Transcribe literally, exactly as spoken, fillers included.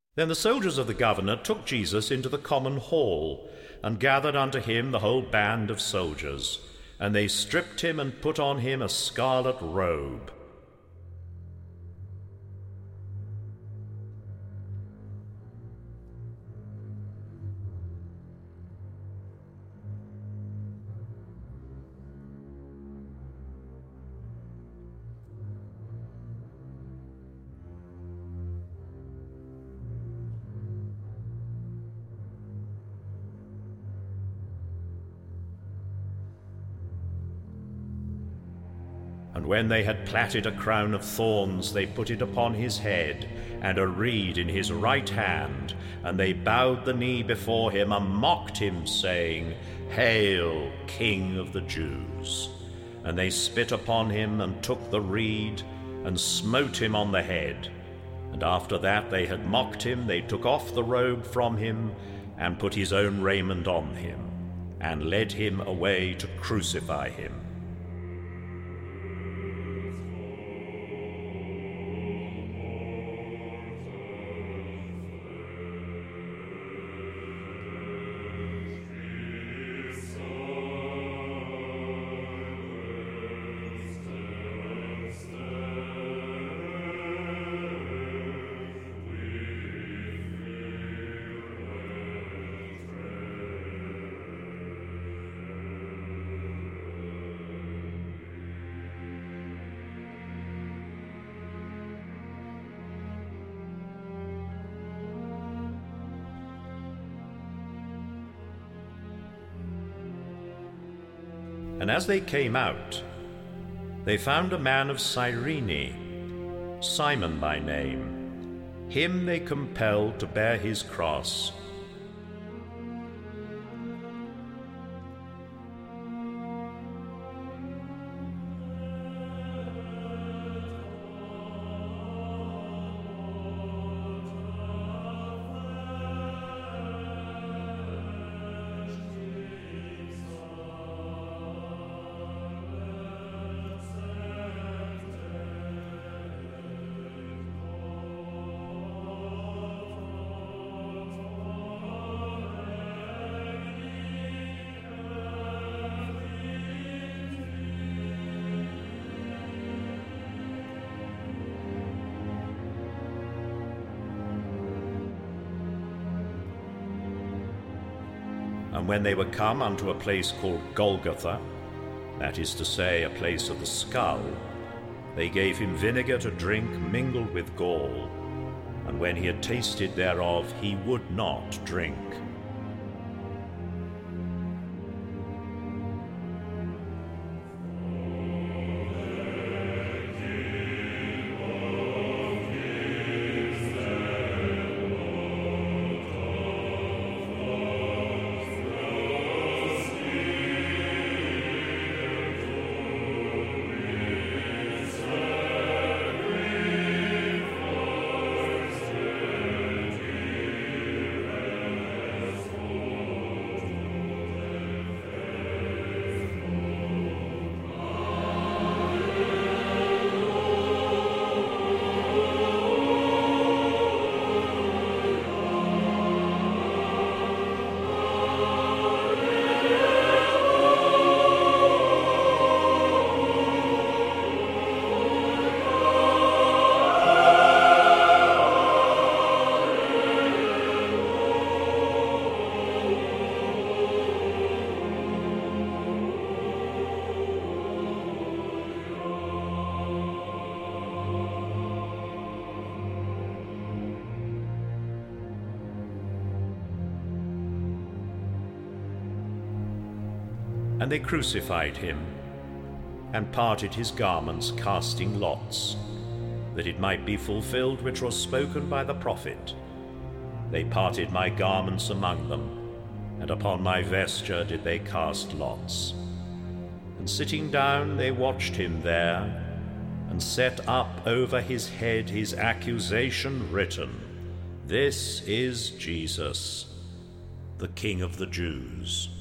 Then the soldiers of the governor took Jesus into the common hall, and gathered unto him the whole band of soldiers. And they stripped him and put on him a scarlet robe. And when they had plaited a crown of thorns, they put it upon his head, and a reed in his right hand. And they bowed the knee before him, and mocked him, saying, Hail, King of the Jews! And they spit upon him, and took the reed, and smote him on the head. And after that they had mocked him, they took off the robe from him, and put his own raiment on him, and led him away to crucify him. And as they came out, they found a man of Cyrene, Simon by name. Him they compelled to bear his cross. And when they were come unto a place called Golgotha, that is to say, a place of the skull, they gave him vinegar to drink mingled with gall, and when he had tasted thereof, he would not drink. And they crucified him, and parted his garments, casting lots, that it might be fulfilled which was spoken by the prophet. They parted my garments among them, and upon my vesture did they cast lots. And sitting down they watched him there, and set up over his head his accusation written, This is Jesus, the King of the Jews.